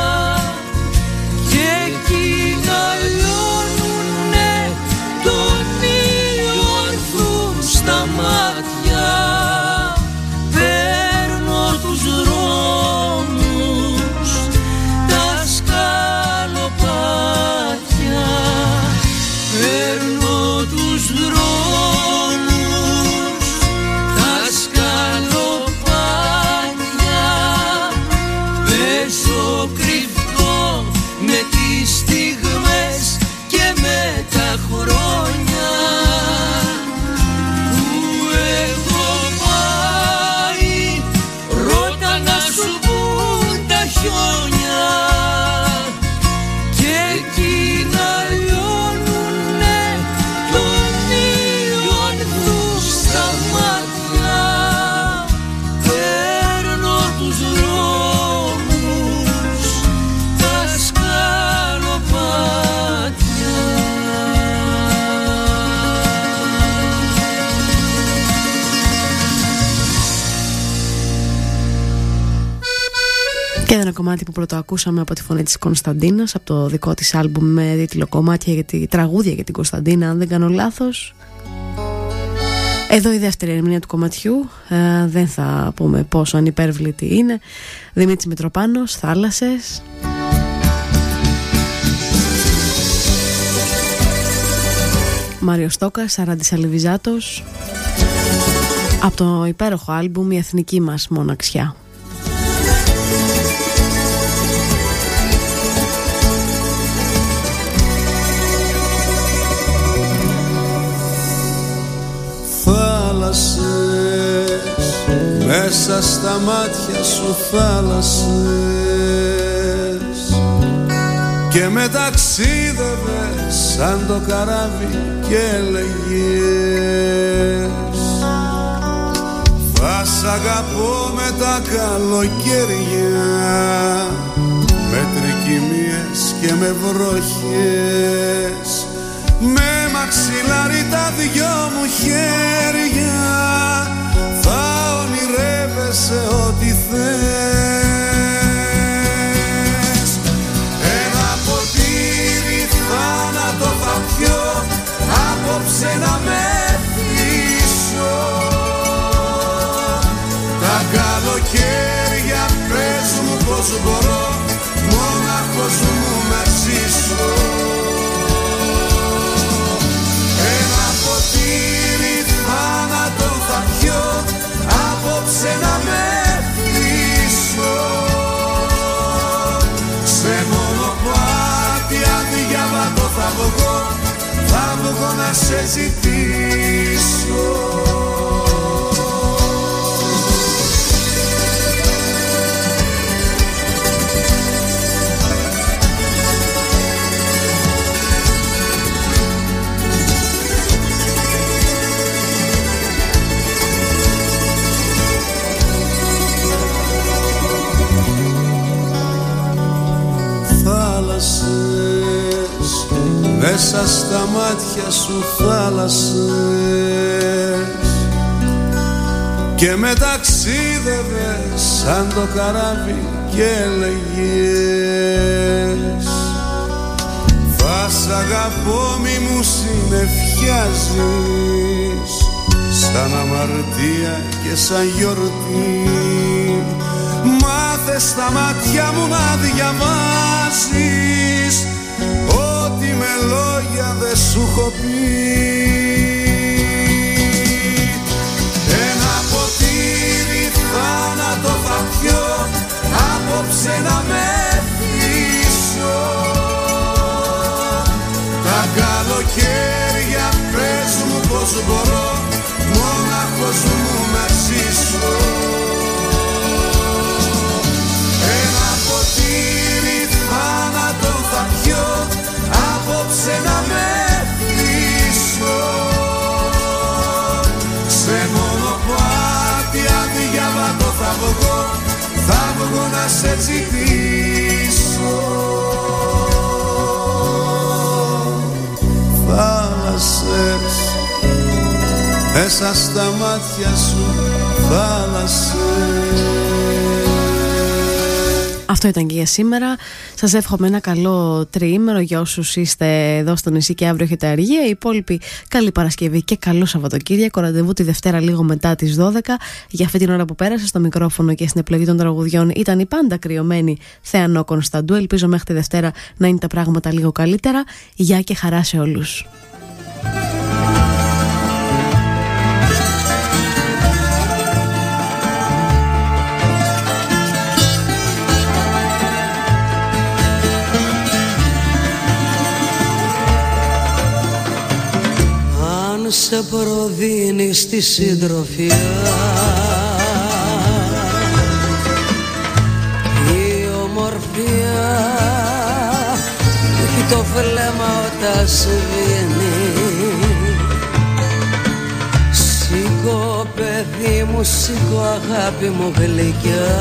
και εκεί να λιώνουνε τον ήλιο αρθούν στα μάτια. Παίρνω τους δρόμους, τα σκαλοπάτια. Παίρνω τους δρόμους, τα σκαλοπάτια. Παίζω κρυφτό με τις στιγμές και με τα χρόνια που έχω πάει. Ρώτα να σου πουν τα χιόνια και εκεί να λιώνουνε τον ήλιο ανθούν στα μάτια. Παίρνω τους δρόμους, τα σκαλοπάτια. Και ένα κομμάτι που πρωτοακούσαμε από τη φωνή της Κωνσταντίνας, από το δικό της άλμπουμ με τίτλο κομμάτια για τη τραγούδια για την Κωνσταντίνα, αν δεν κάνω λάθος. Εδώ η δεύτερη ερμηνεία του κομματιού, ε, δεν θα πούμε πόσο ανυπέρβλητη είναι. Δημήτρης Μητροπάνος, Θάλασσες. Μάριος Στόκας, Σαράντης Αλιβιζάτος. Από το υπέροχο άλμπουμ «Η εθνική μας μοναξιά». Θάλασσες, μέσα στα μάτια σου θάλασσες, και με ταξίδευες σαν το καράβι και έλεγες θα σ' αγαπώ με τα καλοκαίρια, με τρικυμίες και με βροχές, με μαξιλάρι τα δυο μου χέρια, θα ονειρεύεσαι ό,τι θες. Ένα ποτήρι θάνατο θα πιω, απόψε να με θύσω. Τα καλοκαίρια πες μου πως μπορώ, μόναχος μου να ζήσω. Ένα ποτήρι θάνατο θα πιω, απόψε να με θύσω. Σε μονοπάτι αδιάβατο θα βγω, θα βγω να σε ζητήσω. Θάλασσες, μέσα στα μάτια σου θάλασσες, και με ταξίδευες σαν το καράβι και έλεγες θα σ' αγαπώ μη μου συννεφιάζεις, σαν αμαρτία και σαν γιορτή. Μάθε στα μάτια μου να διαβάσεις ό,τι με λόγια δεν σου έχω πει. Ένα απόψε να με θύσω. Τα καλοκαίρια πες μου πως μπορώ μόναχος μου να ζήσω. Ένα ποτήρι θάνατο θα πιω απόψε να με θύσω. Σε μονοπάτι αδιάβατο θα βγω, θα βγω να σε ζητήσω. Θάλασσες, μέσα στα μάτια σου θάλασσες. Αυτό ήταν και για σήμερα. Σας εύχομαι ένα καλό τριήμερο για όσους είστε εδώ στο νησί και αύριο έχετε αργία. Οι υπόλοιποι καλή Παρασκευή και καλό Σαββατοκύριακο. Ραντεβού τη Δευτέρα λίγο μετά τις δώδεκα. Για αυτή την ώρα που πέρασε στο μικρόφωνο και στην επιλογή των τραγουδιών ήταν η πάντα κρυωμένη Θεανό Κωνσταντού. Ελπίζω μέχρι τη Δευτέρα να είναι τα πράγματα λίγο καλύτερα. Γεια και χαρά σε όλους. Σε προδίνει στη συντροφιά η ομορφιά έχει το βλέμμα όταν σβήνει. Σήκω παιδί μου, σήκω αγάπη μου γλυκιά,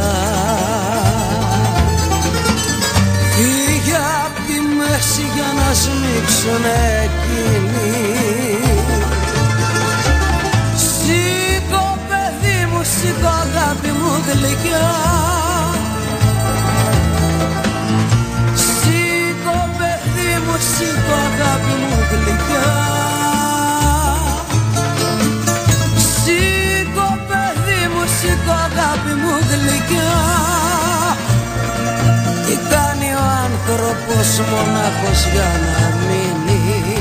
φύγε απ' τη μέση για να σμίξουν εκείνοι. Σήκω αγάπη μου γλυκιά, σήκω παιδί μου, σήκω αγάπη μου γλυκιά, σήκω παιδί μου, σήκω αγάπη μου γλυκιά. Τι κάνει ο άνθρωπος μονάχος για να μείνει?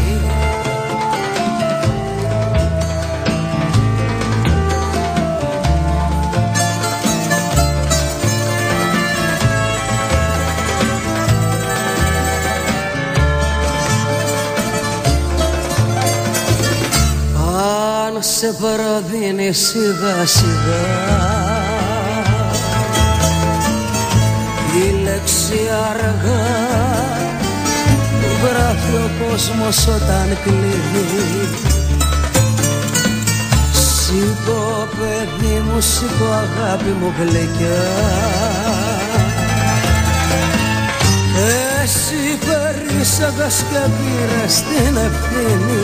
Σε παραδίνει σιγά σιγά η λέξη αργά που γράφει ο κόσμος όταν κλείνει. Σήκω παιδί μου, σήκω αγάπη μου γλυκιά, εσύ περίσσαγας και πήρες την ευθύνη.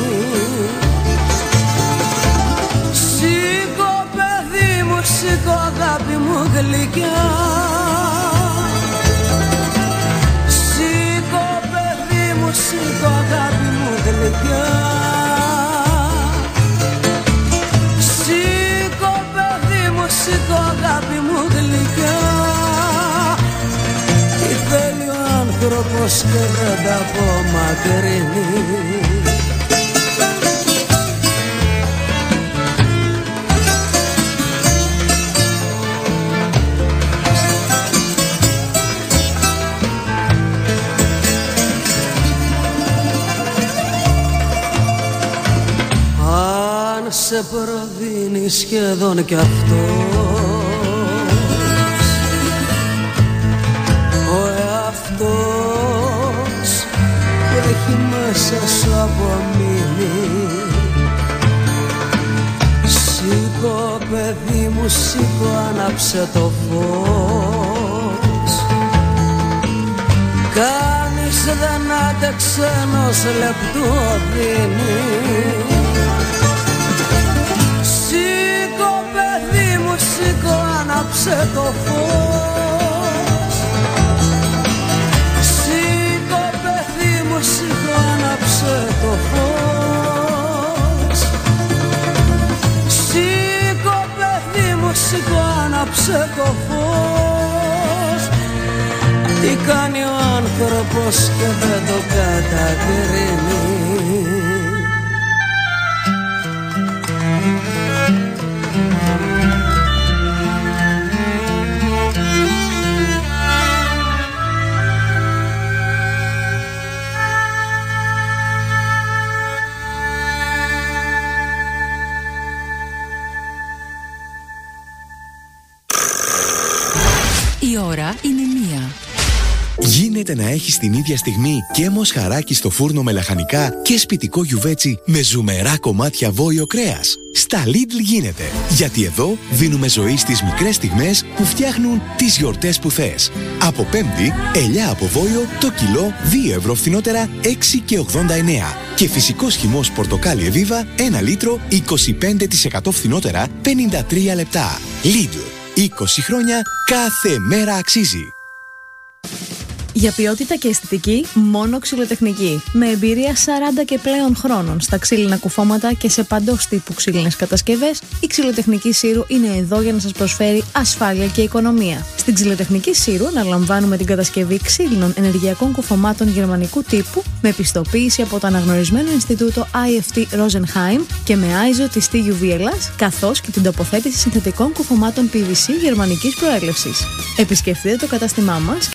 Σήκω παιδί μου, σήκω αγάπη μου γλυκιά, σήκω παιδί μου, σήκω αγάπη μου γλυκιά, σήκω παιδί μου, σήκω αγάπη μου γλυκιά. Τι θέλει ο άνθρωπος και δεν τα απομακρύνει? Σε προδίνει σχεδόν κι αυτός ο εαυτός που έχει μέσα σου απομείνει. Σήκω παιδί μου, σήκω άναψε το φως, κανείς δεν άντεξε ενός λεπτού οδύνη. Σήκω παιδί μου, σήκω άναψε το φως, σήκω παιδί μου, σήκω άναψε το φως, σήκω παιδί μου, σήκω άναψε το φως. Τι κάνει ο άνθρωπος και δεν το κατακρίνει? Η ώρα είναι μία. Γίνεται να έχεις την ίδια στιγμή και μοσχαράκι στο φούρνο με λαχανικά και σπιτικό γιουβέτσι με ζουμερά κομμάτια βόηο κρέας. Στα Lidl γίνεται. Γιατί εδώ δίνουμε ζωή στις μικρές στιγμές που φτιάχνουν τις γιορτές που θες. Από Πέμπτη, ελιά από βόηο το κιλό δύο ευρώ φθηνότερα έξι και ογδόντα εννέα. Και φυσικός χυμός πορτοκάλι Εβίβα ένα λίτρο είκοσι πέντε τοις εκατό φθηνότερα πενήντα τρία λεπτά. Lidl. είκοσι χρόνια κάθε μέρα αξίζει. Για ποιότητα και αισθητική, μόνο Ξυλοτεχνική. Με εμπειρία σαράντα και πλέον χρόνων στα ξύλινα κουφώματα και σε παντός τύπου ξύλινες κατασκευές, η Ξυλοτεχνική Σύρου είναι εδώ για να σας προσφέρει ασφάλεια και οικονομία. Στην Ξυλοτεχνική Σύρου αναλαμβάνουμε την κατασκευή ξύλινων ενεργειακών κουφωμάτων γερμανικού τύπου με πιστοποίηση από το αναγνωρισμένο Ινστιτούτο άι εφ τι Rosenheim και με άιζο της τι γιου βι Ελλάς, καθώς και την τοποθέτηση συνθετικών κουφωμάτων πι βι σι γερμανικής προέλευσης. Επισκεφτείτε το κατάστημά μας